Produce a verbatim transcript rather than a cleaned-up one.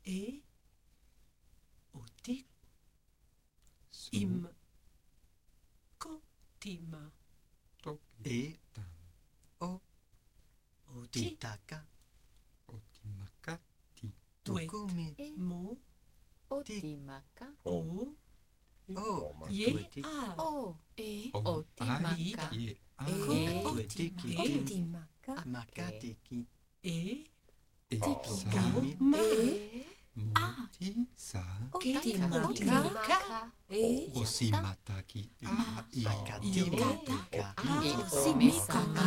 E Oti Su Im Kotima Tok E Tam O Oti Titaka Otimaka Ti Tukumi E Mo Otimaka. O O Ye Tueti A O. E. O Otimaka. Ye A E. Tuetiki E Otimaka. Makatiki E E Sa Kami Ma E. Moti Sa Otimaka. E. Osimataki A I Makati Yo. Matika E. Osimika.